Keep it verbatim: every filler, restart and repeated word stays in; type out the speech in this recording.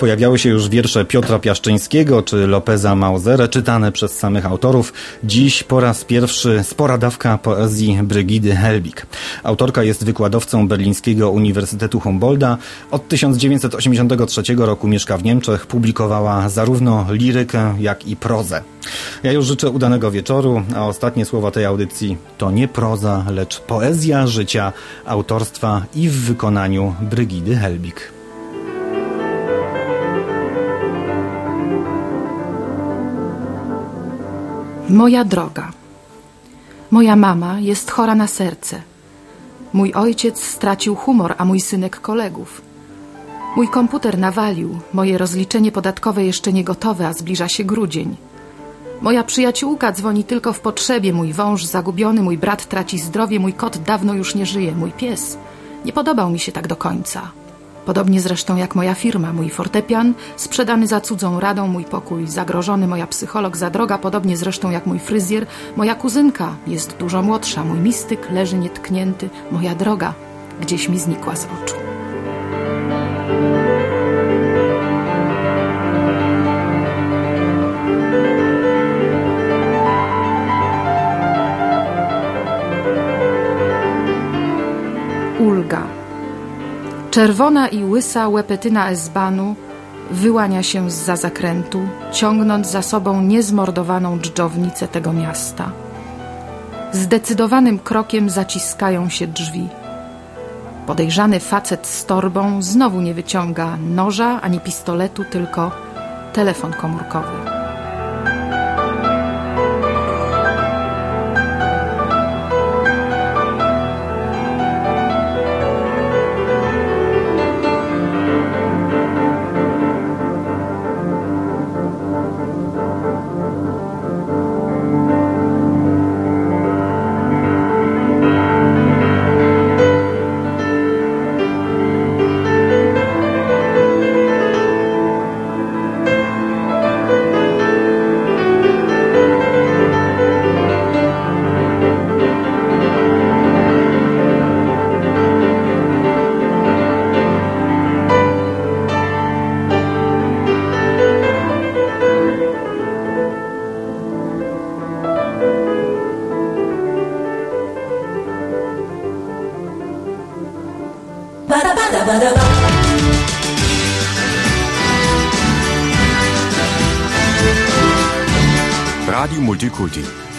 Pojawiały się już wiersze Piotra Piaszczyńskiego czy Lopeza Mausera, czytane przez samych autorów. Dziś po raz pierwszy spora dawka poezji Brygidy Helbig. Autorka jest wykładowcą Berlińskiego Uniwersytetu Humboldta. Od tysiąc dziewięćset osiemdziesiątego trzeciego roku mieszka w Niemczech. Publikowała zarówno lirykę, jak i prozę. Ja już życzę udanego wieczoru, a ostatnie słowa tej audycji to nie proza, lecz poezja życia, autorstwa i w wykonaniu Brygidy Helbig. Moja droga. Moja mama jest chora na serce. Mój ojciec stracił humor, a mój synek kolegów. Mój komputer nawalił, moje rozliczenie podatkowe jeszcze nie gotowe, a zbliża się grudzień. Moja przyjaciółka dzwoni tylko w potrzebie, mój wąż zagubiony, mój brat traci zdrowie, mój kot dawno już nie żyje, mój pies nie podobał mi się tak do końca. Podobnie zresztą jak moja firma, mój fortepian sprzedany za cudzą radą, mój pokój zagrożony, moja psycholog za droga, podobnie zresztą jak mój fryzjer, moja kuzynka jest dużo młodsza, mój mistyk leży nietknięty, moja droga gdzieś mi znikła z oczu. Ulga. Czerwona i łysa łepetyna Esbanu wyłania się zza zakrętu, ciągnąc za sobą niezmordowaną dżdżownicę tego miasta. Zdecydowanym krokiem zaciskają się drzwi. Podejrzany facet z torbą znowu nie wyciąga noża ani pistoletu, tylko telefon komórkowy. Radio Multikulti.